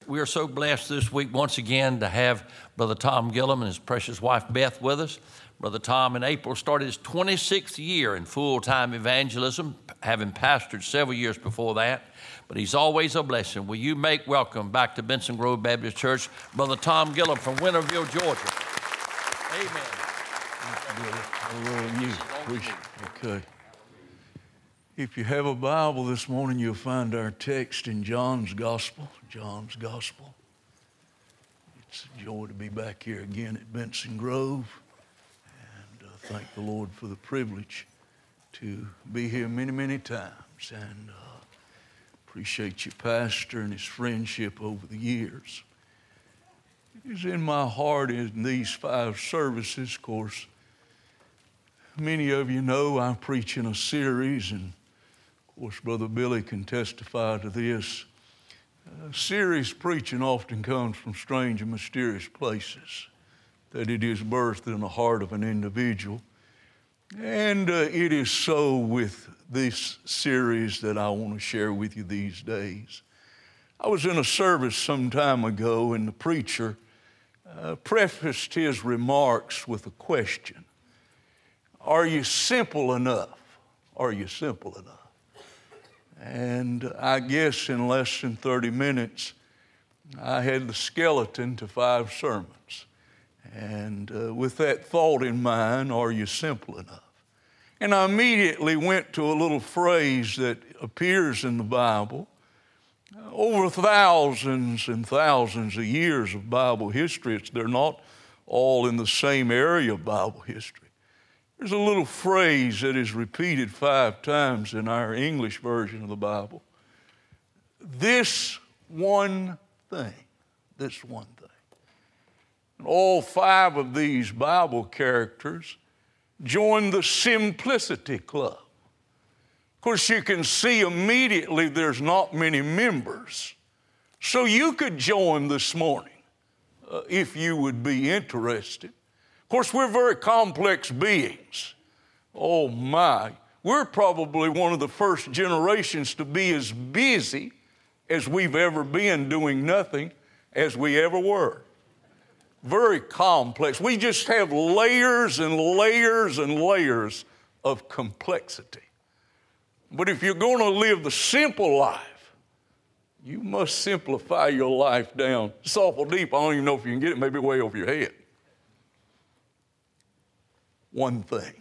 we are so blessed this week once again to have Brother Tom Gillum and his precious wife Beth with us. Brother Tom in April started his 26th year in full-time evangelism, having pastored several years before that. But he's always a blessing. Will you make welcome back to Benson Grove Baptist Church, Brother Tom Gillum from Winterville, Georgia. Amen. Okay. If you have a Bible this morning, you'll find our text in John's Gospel. John's Gospel. It's a joy to be back here again at Benson Grove. And thank the Lord for the privilege to be here many, many times. And appreciate your pastor and his friendship over the years. It is in my heart in these 5 services, of course, many of you know I'm preaching a series, and of course, Brother Billy can testify to this. Series preaching often comes from strange and mysterious places, that it is birthed in the heart of an individual. And it is so with this series that I want to share with you these days. I was in a service some time ago, and the preacher prefaced his remarks with a question. Are you simple enough? Are you simple enough? And I guess in less than 30 minutes, I had the skeleton to 5 sermons. And with that thought in mind, are you simple enough? And I immediately went to a little phrase that appears in the Bible. Over thousands and thousands of years of Bible history, they're not all in the same area of Bible history. There's a little phrase that is repeated 5 times in our English version of the Bible. This one thing. This one thing. And all 5 of these Bible characters join the Simplicity Club. Of course, you can see immediately there's not many members. So you could join this morning if you would be interested. Of course, we're very complex beings. Oh my, we're probably one of the first generations to be as busy as we've ever been doing nothing as we ever were. Very complex. We just have layers and layers and layers of complexity. But if you're going to live the simple life, you must simplify your life down. It's awful deep. I don't even know if you can get it, maybe way over your head. One thing.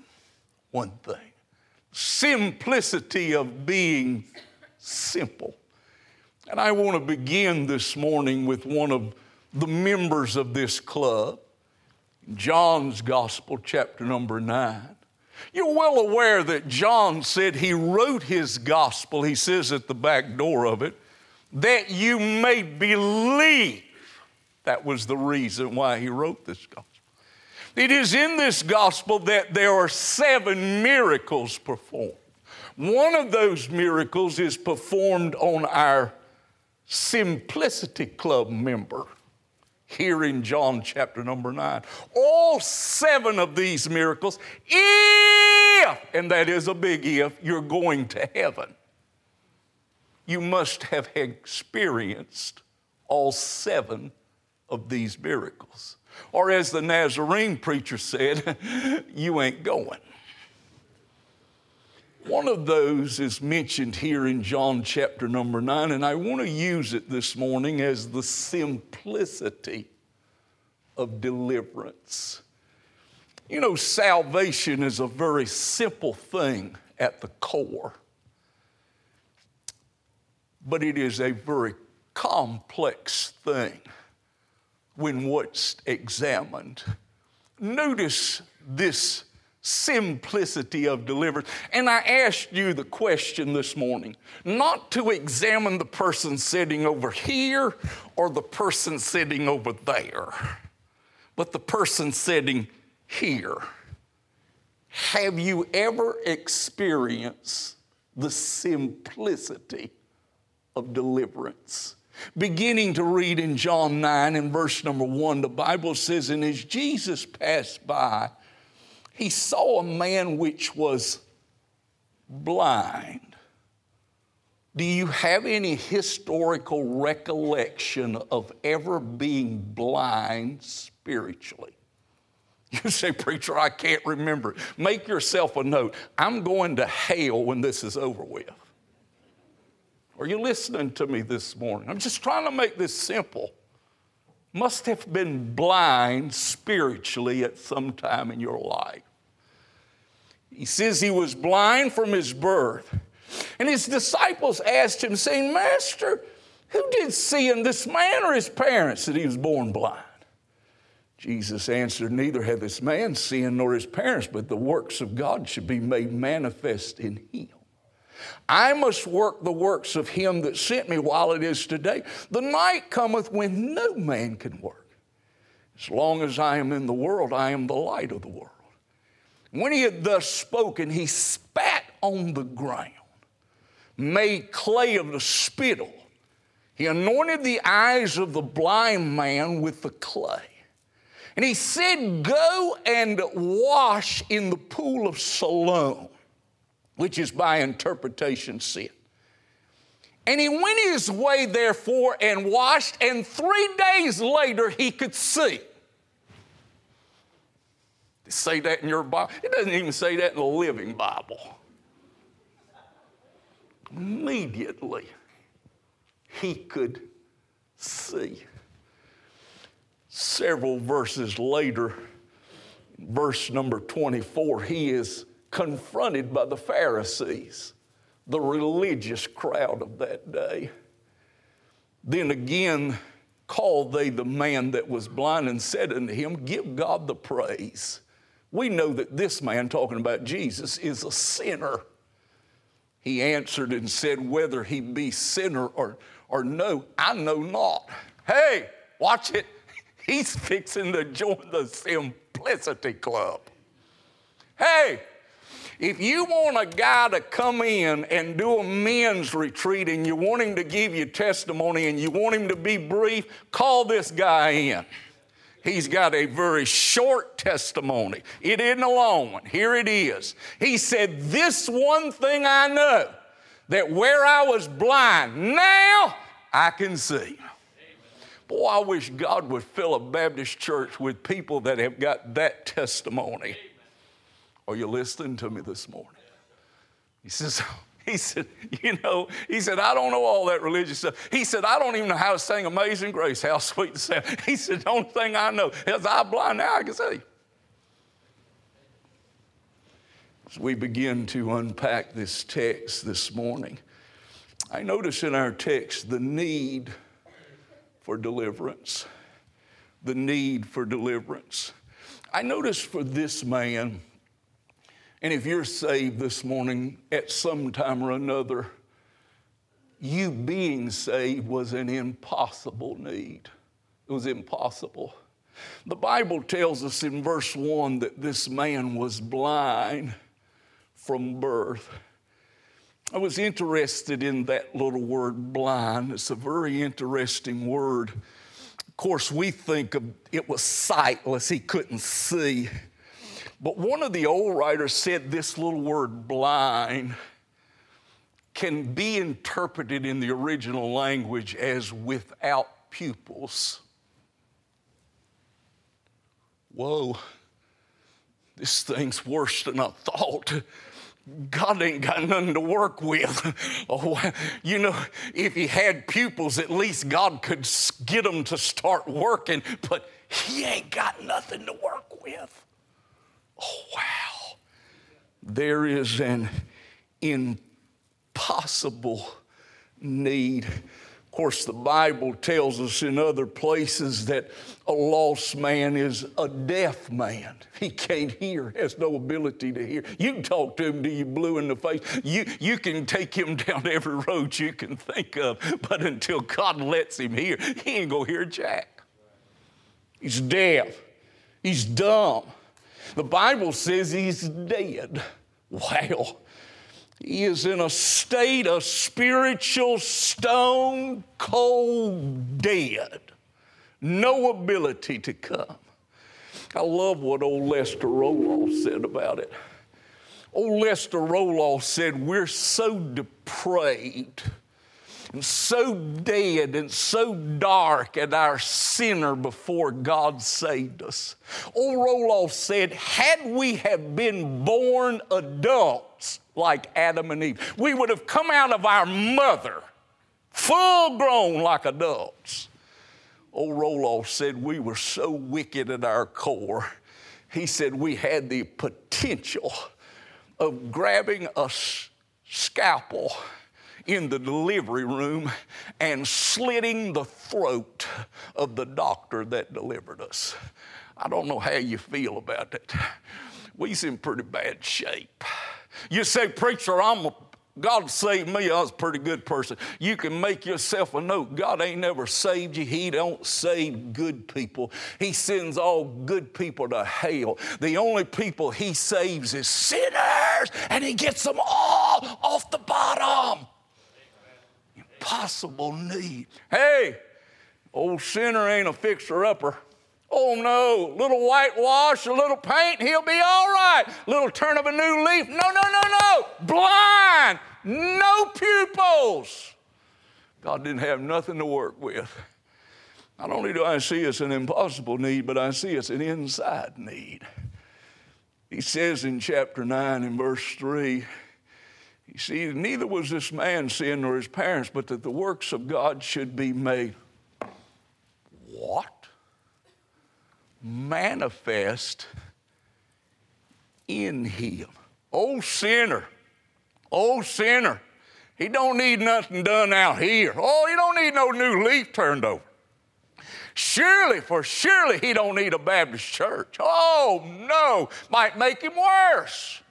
Simplicity of being simple. And I want to begin this morning with one of the members of this club, John's Gospel, chapter number 9. You're well aware that John said he wrote his gospel, he says at the back door of it, that you may believe. That was the reason why he wrote this gospel. It is in this gospel that there are 7 miracles performed. One of those miracles is performed on our Simplicity Club member here in John chapter number 9. All 7 of these miracles, if, and that is a big if, you're going to heaven, you must have experienced all 7 of these miracles. Or as the Nazarene preacher said, you ain't going. One of those is mentioned here in John chapter number 9, and I want to use it this morning as the simplicity of deliverance. You know, salvation is a very simple thing at the core, but it is a very complex thing when what's examined. Notice this simplicity of deliverance. And I asked you the question this morning, not to examine the person sitting over here or the person sitting over there, but the person sitting here. Have you ever experienced the simplicity of deliverance? Beginning to read in John 9 and verse number 1, the Bible says, and as Jesus passed by, he saw a man which was blind. Do you have any historical recollection of ever being blind spiritually? You say, preacher, I can't remember. Make yourself a note. I'm going to hell when this is over with. Are you listening to me this morning? I'm just trying to make this simple. Must have been blind spiritually at some time in your life. He says he was blind from his birth. And his disciples asked him, saying, Master, who did sin, this man or his parents, that he was born blind? Jesus answered, neither hath this man sinned nor his parents, but the works of God should be made manifest in him. I must work the works of him that sent me while it is today. The night cometh when no man can work. As long as I am in the world, I am the light of the world. When he had thus spoken, he spat on the ground, made clay of the spittle. He anointed the eyes of the blind man with the clay. And he said, go and wash in the pool of Siloam, which is by interpretation sin. And he went his way, therefore, and washed, and 3 days later he could see. Does it say that in your Bible? It doesn't even say that in the Living Bible. Immediately he could see. Several verses later, verse number 24, he is confronted by the Pharisees, the religious crowd of that day. Then again called they the man that was blind and said unto him, give God the praise. We know that this man, talking about Jesus, is a sinner. He answered and said, whether he be sinner or no, I know not. Hey, watch it. He's fixing to join the Simplicity Club. Hey, if you want a guy to come in and do a men's retreat and you want him to give you testimony and you want him to be brief, call this guy in. He's got a very short testimony. It isn't a long one. Here it is. He said, this one thing I know, that where I was blind, now I can see. Boy, I wish God would fill a Baptist church with people that have got that testimony. Are you listening to me this morning? He said, I don't know all that religious stuff. He said, I don't even know how to sing Amazing Grace, how sweet the sound. He said, the only thing I know is I'm blind, now I can see. As we begin to unpack this text this morning, I notice in our text the need for deliverance. The need for deliverance. I notice for this man, and if you're saved this morning at some time or another, you being saved was an impossible need. It was impossible. The Bible tells us in verse 1 that this man was blind from birth. I was interested in that little word, blind. It's a very interesting word. Of course, we think of it was sightless. He couldn't see. But one of the old writers said this little word, blind, can be interpreted in the original language as without pupils. Whoa, this thing's worse than I thought. God ain't got nothing to work with. Oh, if he had pupils, at least God could get them to start working, but he ain't got nothing to work with. Oh, wow. There is an impossible need. Of course, the Bible tells us in other places that a lost man is a deaf man. He can't hear, has no ability to hear. You can talk to him till you blue in the face. You can take him down every road you can think of, but until God lets him hear, he ain't going to hear jack. He's deaf. He's dumb. The Bible says he's dead. Wow. He is in a state of spiritual stone cold dead. No ability to come. I love what old Lester Roloff said about it. Old Lester Roloff said, we're so depraved and so dead and so dark and our sinner before God saved us. Old Roloff said, had we have been born adults like Adam and Eve, we would have come out of our mother full grown like adults. Old Roloff said we were so wicked at our core. He said we had the potential of grabbing a scalpel in the delivery room and slitting the throat of the doctor that delivered us. I don't know how you feel about that. We's in pretty bad shape. You say, preacher, God saved me. I was a pretty good person. You can make yourself a note. God ain't never saved you. He don't save good people. He sends all good people to hell. The only people he saves is sinners, and he gets them all off the bottom. Impossible need. Hey, old sinner ain't a fixer-upper. Oh no, little whitewash, a little paint, he'll be all right. Little turn of a new leaf, no. Blind, no pupils. God didn't have nothing to work with. Not only do I see it's an impossible need, but I see it's an inside need. He says in chapter 9 and verse 3, you see, neither was this man sin nor his parents, but that the works of God should be made. What? Manifest in him. Oh sinner, he don't need nothing done out here. Oh, he don't need no new leaf turned over. Surely he don't need a Baptist church. Oh no, might make him worse.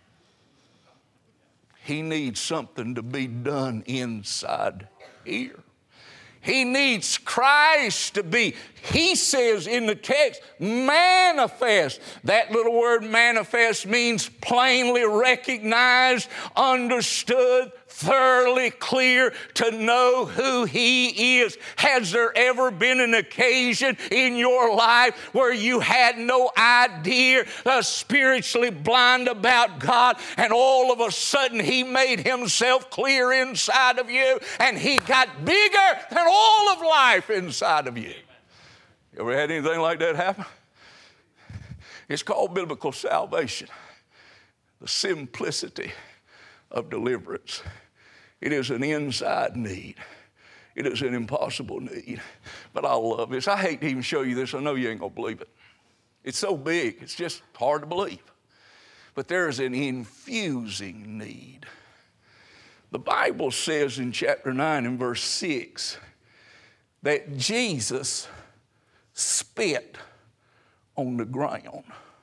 He needs something to be done inside here. He needs Christ to be, he says in the text, manifest. That little word manifest means plainly recognized, understood, thoroughly clear, to know who he is. Has there ever been an occasion in your life where you had no idea, spiritually blind about God, and all of a sudden he made himself clear inside of you, and he got bigger than all of life inside of you? You ever had anything like that happen? It's called biblical salvation, the simplicity of deliverance. It is an inside need. It is an impossible need. But I love this. I hate to even show you this. I know you ain't going to believe it. It's so big, it's just hard to believe. But there is an infusing need. The Bible says in chapter 9 and verse 6 that Jesus spit on the ground.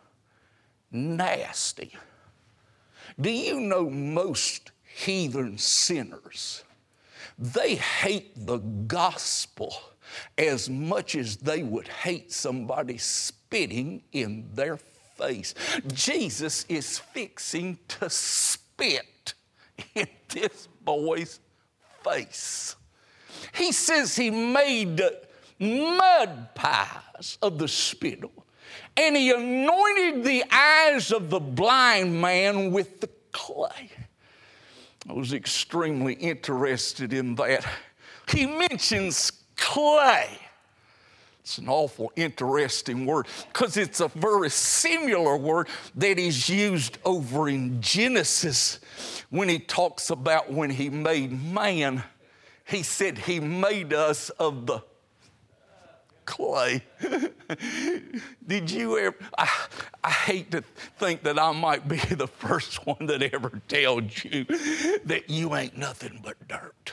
Nasty. Do you know most heathen sinners, they hate the gospel as much as they would hate somebody spitting in their face? Jesus is fixing to spit in this boy's face. He says he made mud pies of the spittle, and he anointed the eyes of the blind man with the clay. I was extremely interested in that. He mentions clay. It's an awful interesting word because it's a very similar word that is used over in Genesis when he talks about when he made man. He said he made us of the clay. Did you ever, I hate to think that I might be the first one that ever tells you that you ain't nothing but dirt.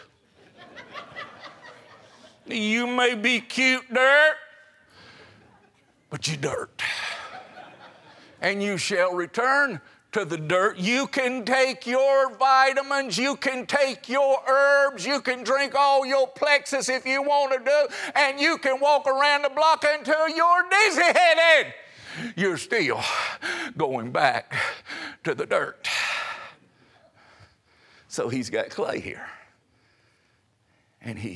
You may be cute dirt, but you dirt. And you shall return to the dirt. You can take your vitamins, you can take your herbs, you can drink all your Plexus if you want to do, and you can walk around the block until you're dizzy-headed. You're still going back to the dirt. So he's got clay here, and he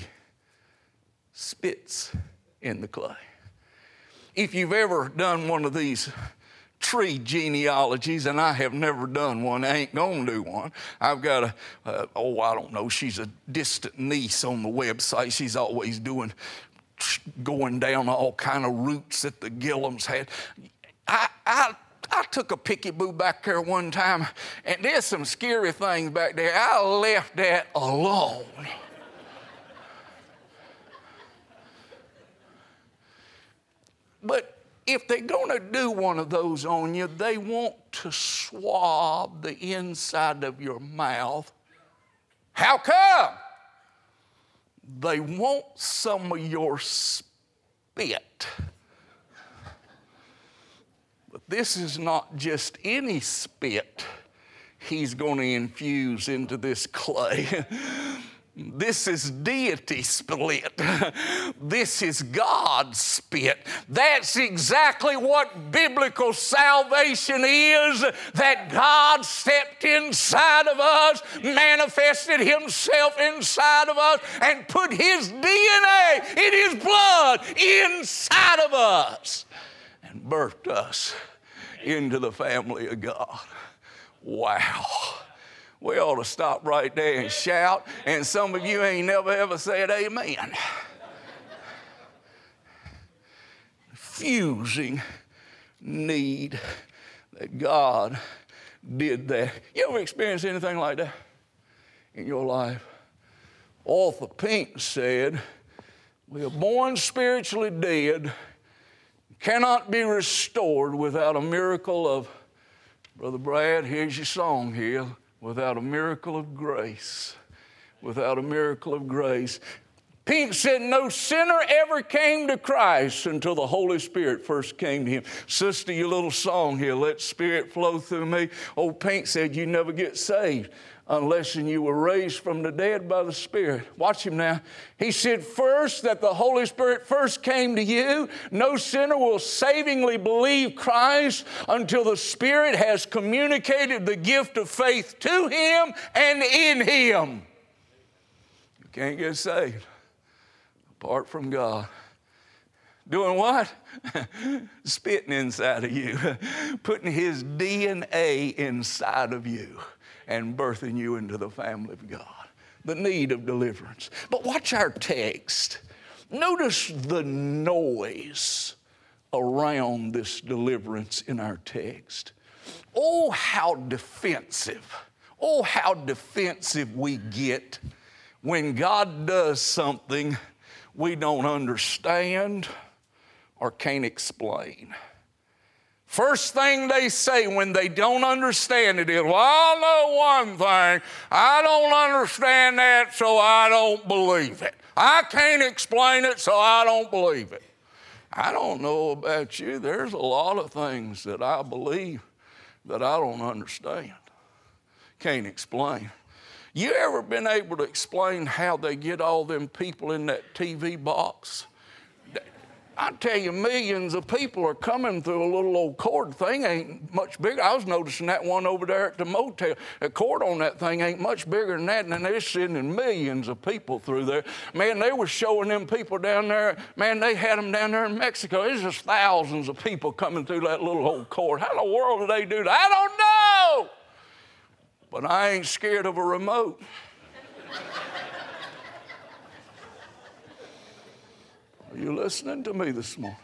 spits in the clay. If you've ever done one of these tree genealogies, and I have never done one. I ain't gonna do one. I've got I don't know, she's a distant niece on the website. She's always going down all kind of routes that the Gillums had. I took a picky boo back there one time, and there's some scary things back there. I left that alone. But if they're going to do one of those on you, they want to swab the inside of your mouth. How come? They want some of your spit. But this is not just any spit he's going to infuse into this clay. This is deity spit. This is God's spit. That's exactly what biblical salvation is, that God stepped inside of us, manifested himself inside of us, and put his DNA in his blood inside of us and birthed us into the family of God. Wow. We ought to stop right there and shout, and some of you ain't never ever said amen. Fusing need that God did that. You ever experienced anything like that in your life? Arthur Pink said, we are born spiritually dead, cannot be restored without a miracle of, Brother Brad, here's your song here, without a miracle of grace. Without a miracle of grace. Pink said, no sinner ever came to Christ until the Holy Spirit first came to him. Sister, your little song here, let Spirit flow through me. Old Pink said, you never get saved unless you were raised from the dead by the Spirit. Watch him now. He said, first, that the Holy Spirit first came to you. No sinner will savingly believe Christ until the Spirit has communicated the gift of faith to him and in him. You can't get saved apart from God. Doing what? Spitting inside of you. Putting his DNA inside of you and birthing you into the family of God. The need of deliverance. But watch our text. Notice the noise around this deliverance in our text. Oh, how defensive. Oh, how defensive we get when God does something we don't understand or can't explain. First thing they say when they don't understand it is, well, I know one thing. I don't understand that, so I don't believe it. I can't explain it, so I don't believe it. I don't know about you. There's a lot of things that I believe that I don't understand. Can't explain. You ever been able to explain how they get all them people in that TV box? I tell you, millions of people are coming through a little old cord thing. Ain't much bigger. I was noticing that one over there at the motel. The cord on that thing ain't much bigger than that, and they're sending millions of people through there. Man, they were showing them people down there. Man, they had them down there in Mexico. There's just thousands of people coming through that little old cord. How in the world do they do that? I don't know. But I ain't scared of a remote. Are you listening to me this morning?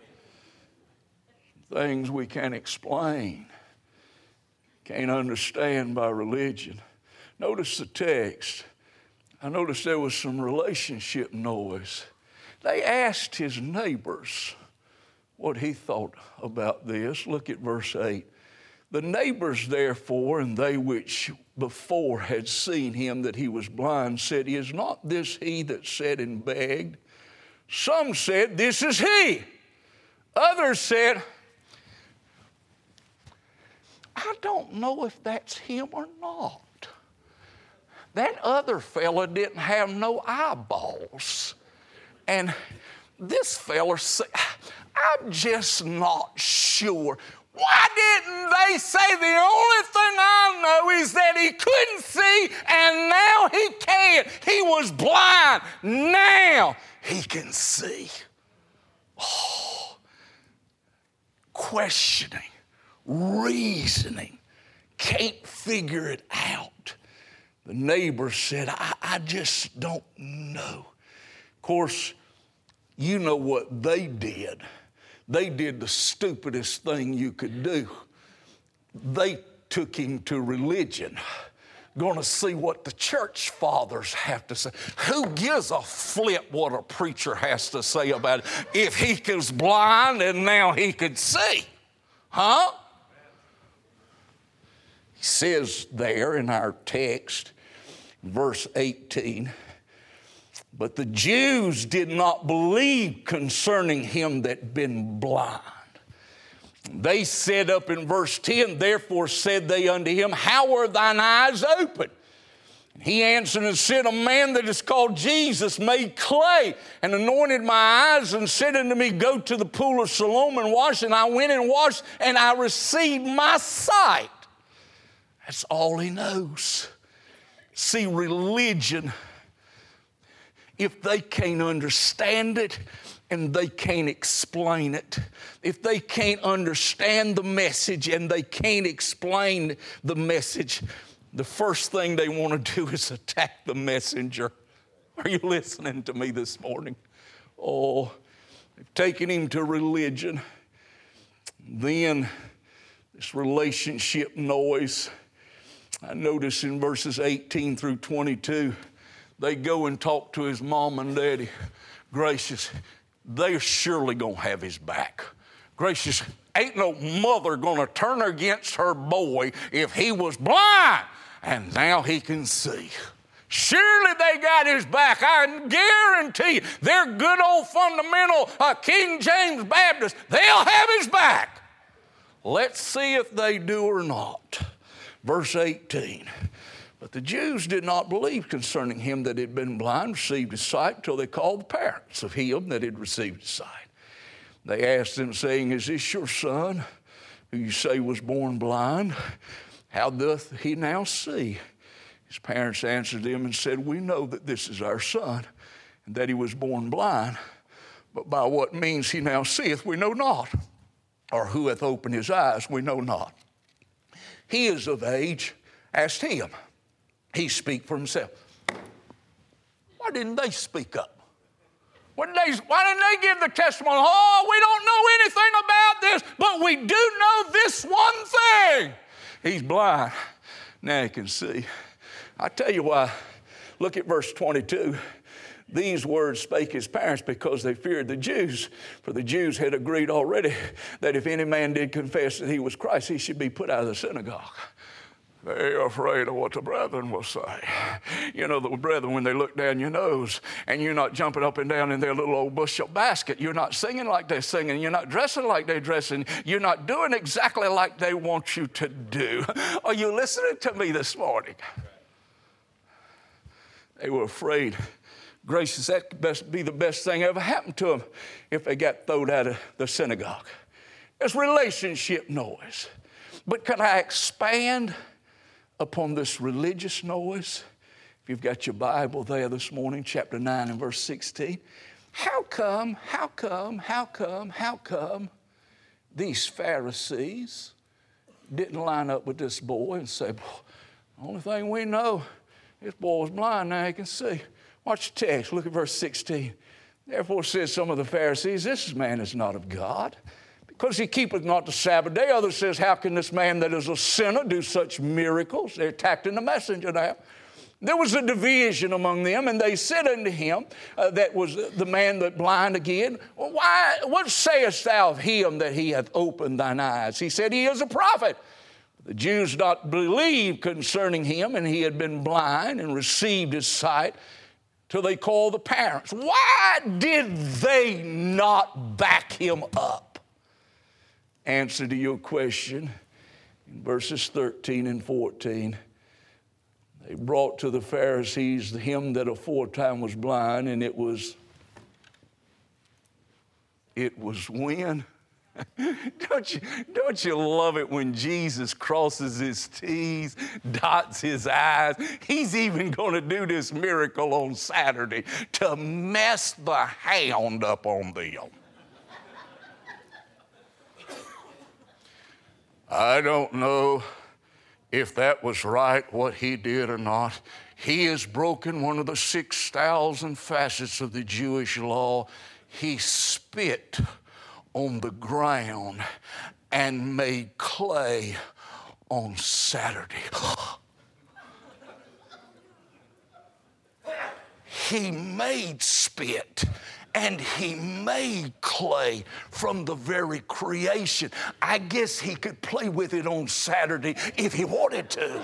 Things we can't explain, can't understand by religion. Notice the text. I noticed there was some relationship noise. They asked his neighbors what he thought about this. Look at verse 8. The neighbors, therefore, and they which before had seen him that he was blind, said, is not this he that sat and begged? Some said, this is he. Others said, I don't know if that's him or not. That other fella didn't have no eyeballs. And this fella said, I'm just not sure. Why didn't they say the only thing I know is that he couldn't see and now he can? He was blind. Now he can see. Oh, questioning. reasoning, can't figure it out. The neighbor said, I just don't know. Of course, you know what they did. They did the stupidest thing you could do. They took him to religion, going to see what the church fathers have to say. Who gives a flip what a preacher has to say about it? If he was blind and now he could see, huh? He says there in our text, verse 18, but the Jews did not believe concerning him that had been blind. They said up in verse 10, therefore said they unto him, how are thine eyes open? He answered and said, a man that is called Jesus made clay and anointed my eyes and said unto me, go to the pool of Siloam and wash. And I went and washed and I received my sight. That's all he knows. See, religion, if they can't understand it and they can't explain it, if they can't understand the message and they can't explain the message, the first thing they want to do is attack the messenger. Are you listening to me this morning? Oh, they've taken him to religion. Then this relationship noise. I notice in verses 18 through 22, they go and talk to his mom and daddy. Gracious, they're surely going to have his back. Gracious, ain't no mother going to turn against her boy if he was blind and now he can see. Surely they got his back. I guarantee you, they're good old fundamental King James Baptists. They'll have his back. Let's see if they do or not. Verse 18, but the Jews did not believe concerning him that had been blind, received his sight, till they called the parents of him that had received his sight. They asked them, saying, is this your son, who you say was born blind? How doth he now see? His parents answered them and said, we know that this is our son, and that he was born blind, but by what means he now seeth we know not, or who hath opened his eyes we know not. He is of age. Asked him. He speak for himself. Why didn't they speak up? Why didn't they give the testimony? Oh, we don't know anything about this, but we do know this one thing. He's blind. Now he can see. I tell you why. Look at verse 22. These words spake his parents because they feared the Jews. For the Jews had agreed already that if any man did confess that he was Christ, he should be put out of the synagogue. They're afraid of what the brethren will say. You know, the brethren, when they look down your nose and you're not jumping up and down in their little old bushel basket, you're not singing like they're singing, you're not dressing like they're dressing, you're not doing exactly like they want you to do. Are you listening to me this morning? They were afraid. Gracious, that could be the best thing ever happened to them if they got thrown out of the synagogue. It's relationship noise. But can I expand upon this religious noise? If you've got your Bible there this morning, chapter 9 and verse 16. How come these Pharisees didn't line up with this boy and say, the only thing we know, this boy was blind, now he can see. Watch the text. Look at verse 16. Therefore says some of the Pharisees, this man is not of God, because he keepeth not the Sabbath day. Others says, how can this man that is a sinner do such miracles? They're attacking the messenger now. There was a division among them, and they said unto him, that was the man that blind again, what sayest thou of him that he hath opened thine eyes? He said, he is a prophet. The Jews did not believe concerning him, and he had been blind and received his sight, till they called the parents. Why did they not back him up? Answer to your question, in verses 13 and 14, they brought to the Pharisees him that aforetime was blind, and it was when? Don't you love it when Jesus crosses his T's, dots his I's? He's even going to do this miracle on Saturday to mess the hound up on them. I don't know if that was right, what he did or not. He has broken one of the 6,000 facets of the Jewish law. He spit on the ground and made clay on Saturday. He made spit and he made clay from the very creation. I guess he could play with it on Saturday if he wanted to.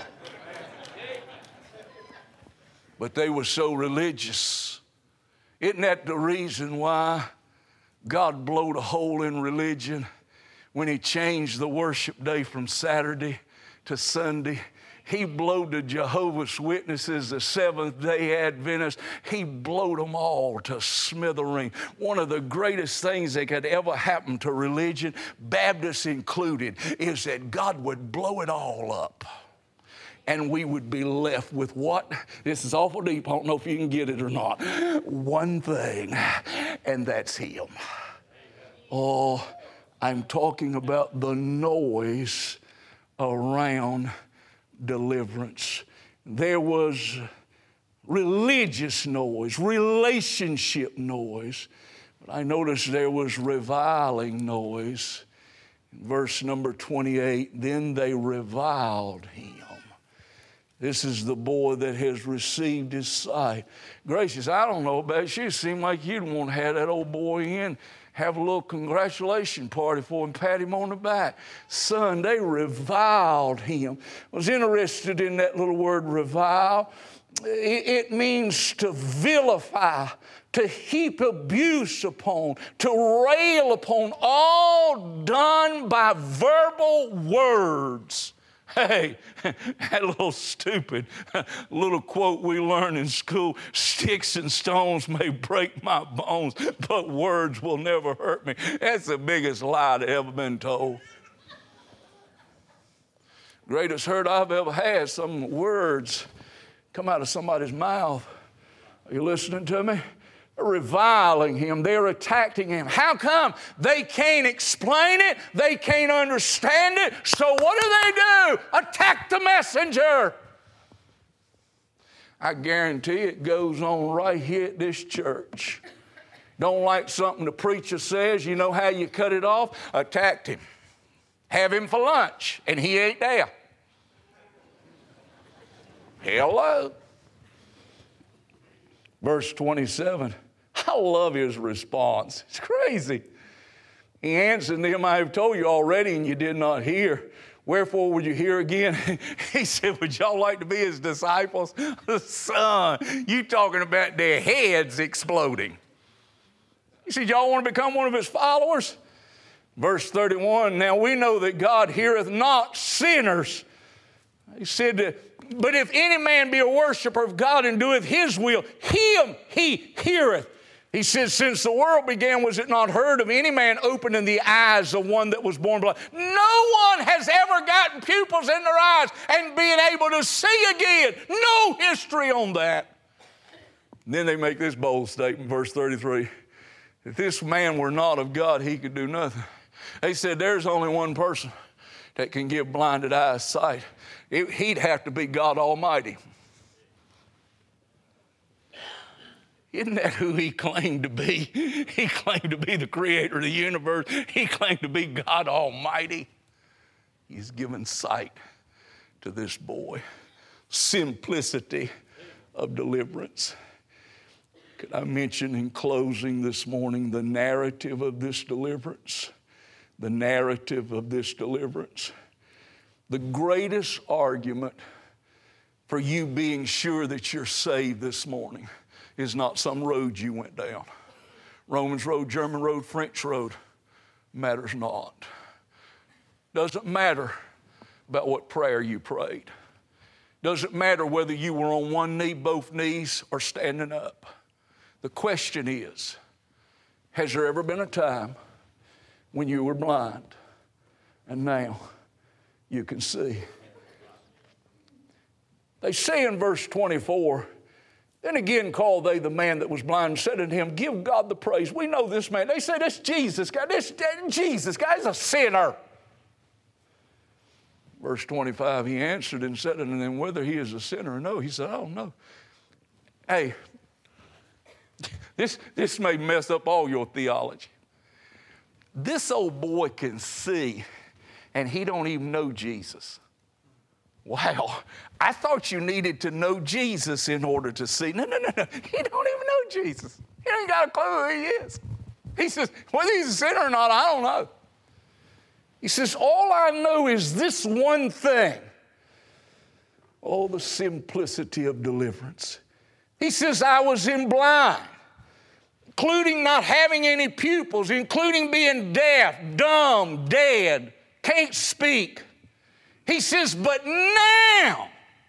But they were so religious. Isn't that the reason why God blowed a hole in religion when he changed the worship day from Saturday to Sunday? He blowed the Jehovah's Witnesses, the Seventh-day Adventists, he blowed them all to smithereens. One of the greatest things that could ever happen to religion, Baptists included, is that God would blow it all up. And we would be left with what? This is awful deep. I don't know if you can get it or not. One thing, and that's him. Oh, I'm talking about the noise around deliverance. There was religious noise, relationship noise, but I noticed there was reviling noise. Verse number 28, then they reviled him. This is the boy that has received his sight. Gracious, I don't know about you. It seemed like you'd want to have that old boy in, have a little congratulation party for him, pat him on the back. Son, they reviled him. I was interested in that little word, revile. It means to vilify, to heap abuse upon, to rail upon, all done by verbal words. Hey, that little stupid little quote we learn in school, sticks and stones may break my bones, but words will never hurt me. That's the biggest lie that ever been told. Greatest hurt I've ever had, some words come out of somebody's mouth. Are you listening to me? They're reviling him. They're attacking him. How come? They can't explain it. They can't understand it. So what do? Attack the messenger. I guarantee it goes on right here at this church. Don't like something the preacher says, you know how you cut it off? Attacked him. Have him for lunch, and he ain't there. Hello. Verse 27, I love his response. It's crazy. He answered them, I have told you already, and you did not hear. Wherefore would you hear again? He said, would y'all like to be his disciples? Son, you talking about their heads exploding. He said, y'all want to become one of his followers? Verse 31, now we know that God heareth not sinners. He said, but if any man be a worshiper of God and doeth his will, him he heareth. He says, since the world began, was it not heard of any man opening the eyes of one that was born blind? No one has ever gotten pupils in their eyes and being able to see again. No history on that. And then they make this bold statement, verse 33. If this man were not of God, he could do nothing. They said, there's only one person that can give blinded eyes sight. He'd have to be God Almighty. Isn't that who he claimed to be? He claimed to be the creator of the universe. He claimed to be God Almighty. He's given sight to this boy. Simplicity of deliverance. Could I mention in closing this morning the narrative of this deliverance? The narrative of this deliverance. The greatest argument for you being sure that you're saved this morning is not some road you went down. Romans road, German road, French road, matters not. Doesn't matter about what prayer you prayed. Doesn't matter whether you were on one knee, both knees, or standing up. The question is, has there ever been a time when you were blind and now you can see? They say in verse 24, then again called they the man that was blind and said unto him, give God the praise. We know this man. They say this Jesus guy, this Jesus guy is a sinner. Verse 25, he answered and said unto them, whether he is a sinner or no. He said, I don't know. Hey, this may mess up all your theology. This old boy can see, and he don't even know Jesus. Wow, I thought you needed to know Jesus in order to see. No. He don't even know Jesus. He ain't got a clue who he is. He says, whether he's a sinner or not, I don't know. He says, all I know is this one thing. Oh, the simplicity of deliverance. He says, I was in blind, including not having any pupils, including being deaf, dumb, dead, can't speak. He says, but now,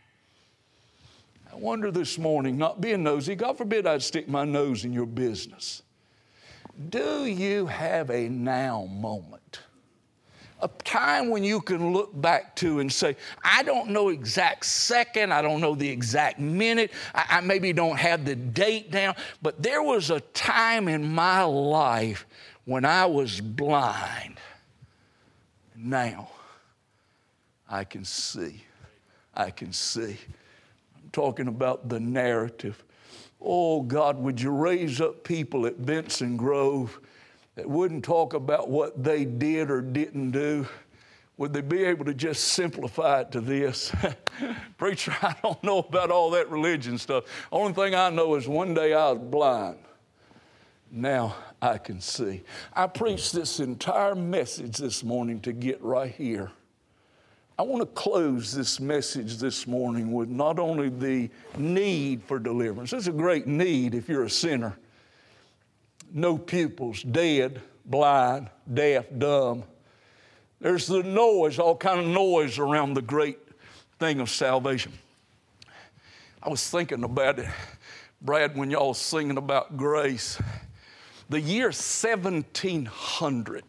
I wonder this morning, not being nosy, God forbid I'd stick my nose in your business. Do you have a now moment? A time when you can look back to and say, I don't know exact second, I don't know the exact minute, I maybe don't have the date down, but there was a time in my life when I was blind. Now, I can see. I'm talking about the narrative. Oh, God, would you raise up people at Benson Grove that wouldn't talk about what they did or didn't do? Would they be able to just simplify it to this? Preacher, I don't know about all that religion stuff. Only thing I know is one day I was blind. Now I can see. I preached this entire message this morning to get right here. I want to close this message this morning with not only the need for deliverance. It's a great need if you're a sinner. No pupils, dead, blind, deaf, dumb. There's the noise, all kind of noise around the great thing of salvation. I was thinking about it, Brad, when y'all was singing about grace. The year 1700,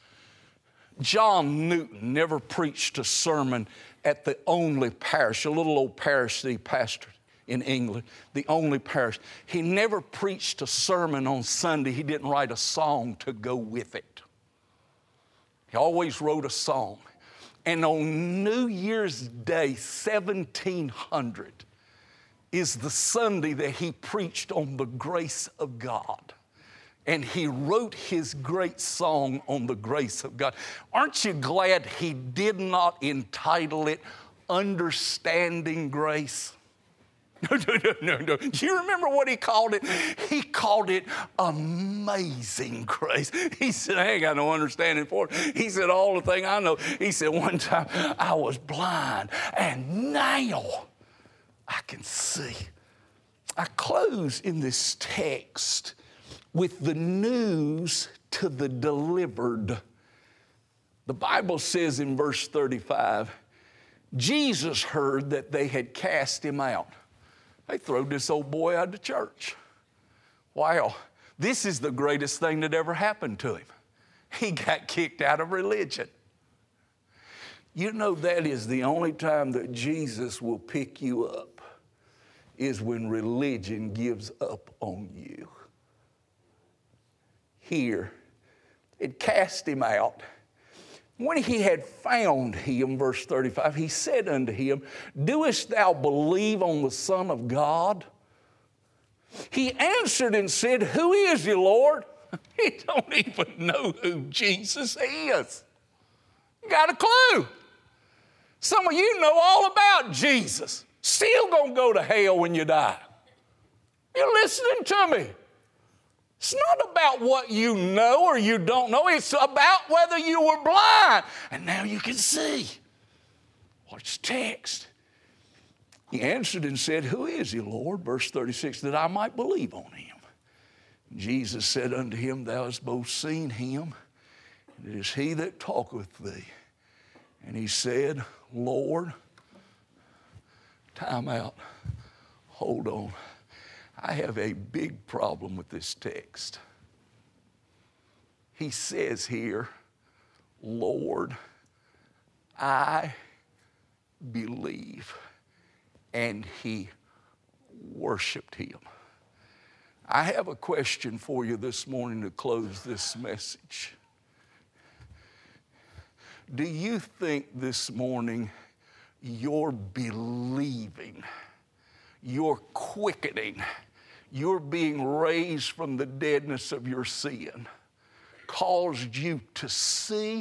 John Newton never preached a sermon at the only parish, a little old parish that he pastored in England, the only parish. He never preached a sermon on Sunday. He didn't write a song to go with it. He always wrote a song. And on New Year's Day, 1700, is the Sunday that he preached on the grace of God. And he wrote his great song on the grace of God. Aren't you glad he did not entitle it Understanding Grace? No. Do you remember what he called it? He called it Amazing Grace. He said, I ain't got no understanding for it. He said, all the thing I know. He said, one time I was blind and now I can see. I close in this text with the news to the delivered. The Bible says in verse 35, Jesus heard that they had cast him out. They throwed this old boy out of the church. Wow, this is the greatest thing that ever happened to him. He got kicked out of religion. You know, that is the only time that Jesus will pick you up, is when religion gives up on you. Here, it cast him out. When he had found him, verse 35, he said unto him, doest thou believe on the Son of God? He answered and said, who is he, Lord? He don't even know who Jesus is. You got a clue. Some of you know all about Jesus. Still gonna go to hell when you die. You listening to me? It's not about what you know or you don't know. It's about whether you were blind and now you can see. Watch the text. He answered and said, who is he, Lord? Verse 36, that I might believe on him. Jesus said unto him, thou hast both seen him, and it is he that talketh with thee. And he said, Lord, time out. Hold on. I have a big problem with this text. He says here, Lord, I believe. And he worshiped him. I have a question for you this morning to close this message. Do you think this morning you're believing, you're quickening, you're being raised from the deadness of your sin caused you to see?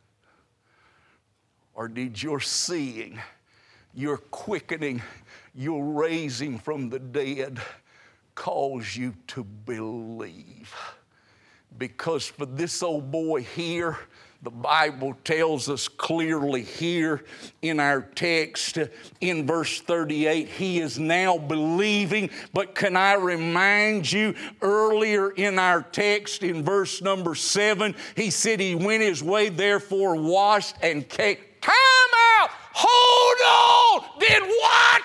Or did your seeing, your quickening, your raising from the dead cause you to believe? Because for this old boy here, the Bible tells us clearly here in our text in verse 38, he is now believing. But can I remind you, earlier in our text in verse number 7, he said he went his way, therefore washed and came. Time out! Hold on! Did what?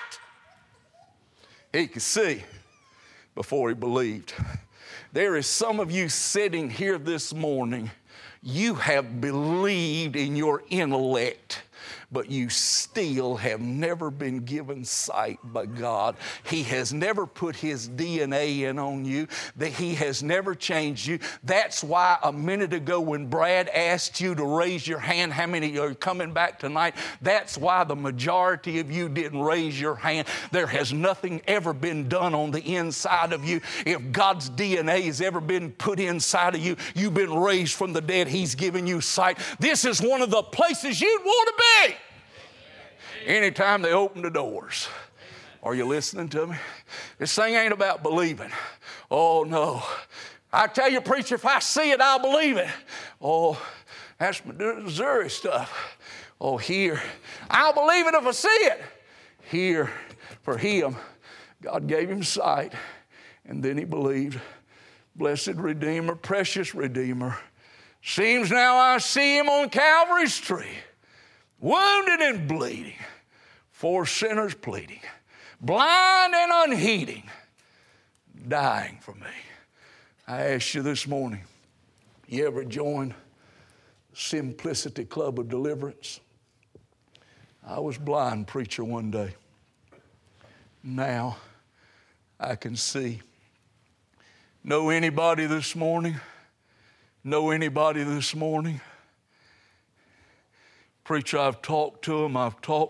He could see before he believed. There is some of you sitting here this morning, you have believed in your intellect, but you still have never been given sight by God. He has never put His DNA in on you, that He has never changed you. That's why a minute ago when Brad asked you to raise your hand, how many are coming back tonight? That's why the majority of you didn't raise your hand. There has nothing ever been done on the inside of you. If God's DNA has ever been put inside of you, you've been raised from the dead. He's given you sight. This is one of the places you'd want to be. Anytime they open the doors. Are you listening to me? This thing ain't about believing. Oh, no. I tell you, preacher, if I see it, I'll believe it. Oh, that's Missouri stuff. Oh, here. I'll believe it if I see it. Here, for him, God gave him sight, and then he believed. Blessed Redeemer, precious Redeemer. Seems now I see him on Calvary's tree, wounded and bleeding, for sinners pleading, blind and unheeding, dying for me. I ask you this morning, you ever joined the Simplicity Club of Deliverance? I was blind, preacher, one day. Now I can see. Know anybody this morning? Know anybody this morning? Preacher, I've talked to him. I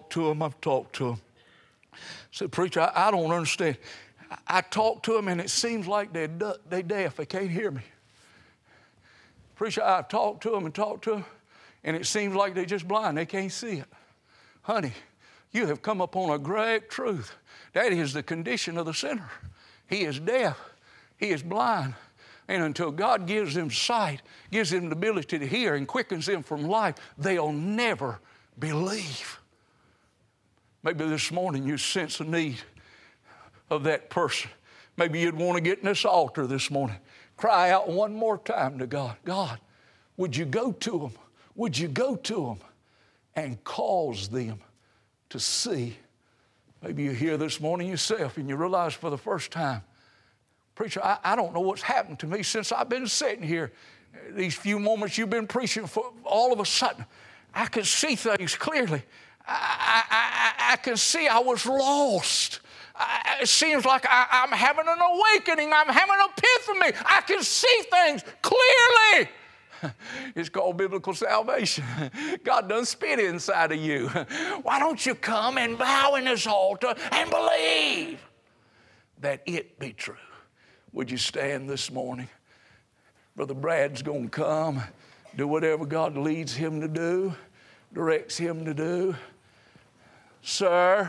said, preacher, I don't understand. I talk to them and it seems like they're deaf. They can't hear me. Preacher, I've talked to them and it seems like they're just blind. They can't see it. Honey, you have come upon a great truth. That is the condition of the sinner. He is deaf. He is blind. And until God gives them sight, gives them the ability to hear and quickens them from life, they'll never believe. Maybe this morning you sense a need of that person. Maybe you'd want to get in this altar this morning. Cry out one more time to God. God, would you go to them? Would you go to them and cause them to see? Maybe you're here this morning yourself and you realize for the first time, preacher, I don't know what's happened to me since I've been sitting here. These few moments you've been preaching, for all of a sudden, I can see things clearly. I can see I was lost. It seems like I'm having an awakening. I'm having an epiphany. I can see things clearly. It's called biblical salvation. God done spit inside of you. Why don't you come and bow in this altar and believe that it be true? Would you stand this morning? Brother Brad's going to come, do whatever God leads him to do, directs him to do. Sir,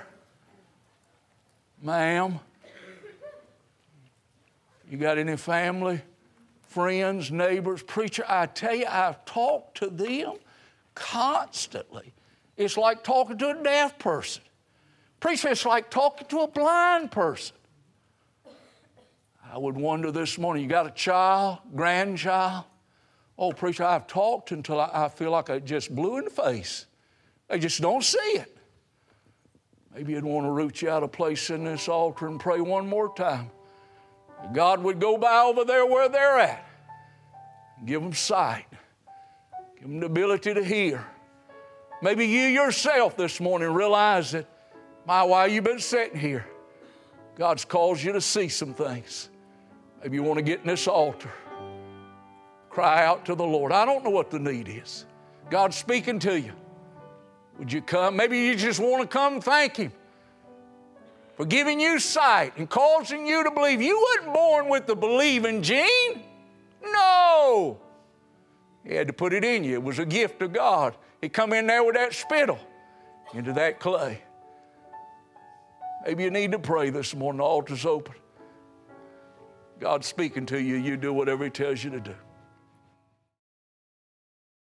ma'am, you got any family, friends, neighbors? Preacher, I tell you, I've talked to them constantly. It's like talking to a deaf person. Preacher, it's like talking to a blind person. I would wonder this morning, you got a child, grandchild? Oh, preacher, I've talked until I feel like I just blew in the face. They just don't see it. Maybe you'd want to root you out a place in this altar and pray one more time. God would go by over there where they're at. Give them sight. Give them the ability to hear. Maybe you yourself this morning realize that, while you've been sitting here, God's caused you to see some things. Maybe you want to get in this altar. Cry out to the Lord. I don't know what the need is. God's speaking to you. Would you come? Maybe you just want to come thank Him for giving you sight and causing you to believe. You weren't born with the believing gene. No. He had to put it in you. It was a gift of God. He come in there with that spittle into that clay. Maybe you need to pray this morning. The altar's open. God's speaking to you. You do whatever He tells you to do.